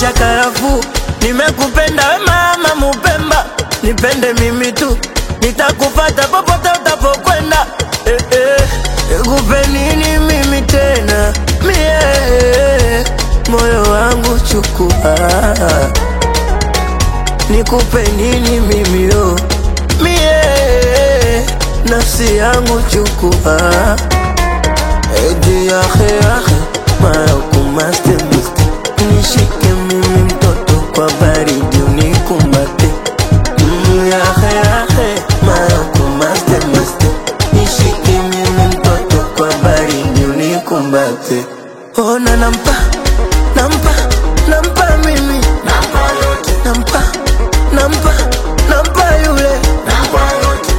cha karafuu. Nimekupenda we mama Mupemba, nipende mimi tu, nitakupata popote utapokwenda. Nikupe nini mimi tena mie, moyo wangu chukua. Nikupe nini mimi yo mie, nafsi yangu chukua. Edi yahe yahe mara kumaste muste, nishike mimi mtoto kwa baridi unikumbate. Yahe yahe mara kumaste muste, nishike mimi mtoto kwa baridi unikumbate. Ona nampa mimi, nampa yote, nampa yule, nampa yote,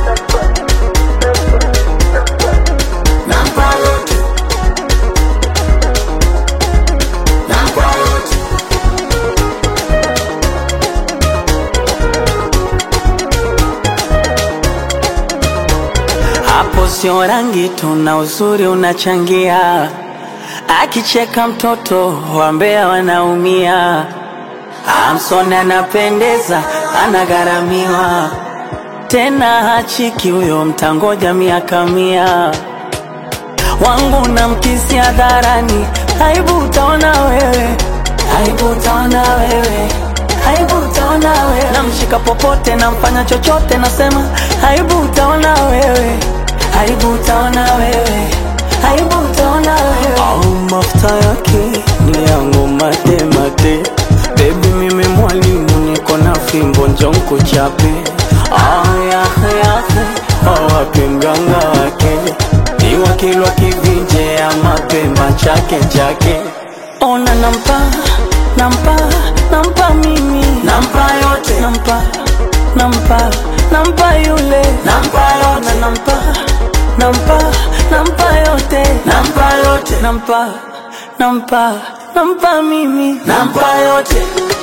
nampa yote, nampa yote. Hapo sio rangi tu na uzuri unachangia, akicheka mtoto wambea wanaumia. Hamson anapendeza, anagharamiwa, tena hachiki huyo mtangoja miaka 100. Wangu na mkisi hadharani, aibu utaona wewe, aibu utaona wewe, aibu utaona wewe. Namshika popote, namfanya chochote, nasema aibu utaona wewe, aibu utaona wewe, aibu utaona wewe. Au mafuta yake ni yangu mate mate, baby mimi mwalimu niko na fimbo njonko chape. Yahe yahe wapi mganga wake, ni wakilwa kivinje ya mapemba chake chake. Ona nampa mimi, Nampa yote, nampa yule, nampa yote, nampa yote, nampa yote, nampa mimi, nampa yote.